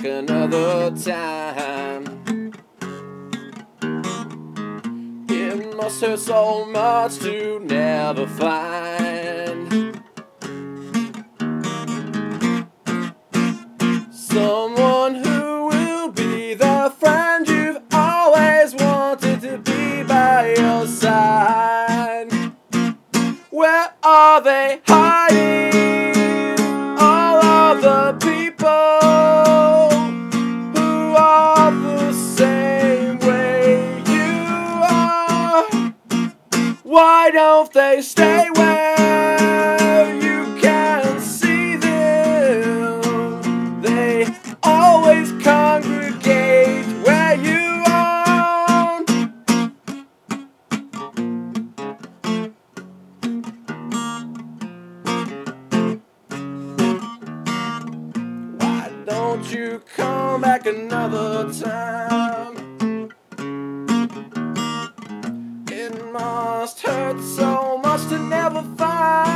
another time. It must hurt so much to never find someone who will be the friend you've always wanted to be by your side. Where are they hiding? All of the people who are the same way you are. Why don't they stay where you can see them? They always congregate where you are. Why don't you come back another time? It must hurt so much to never find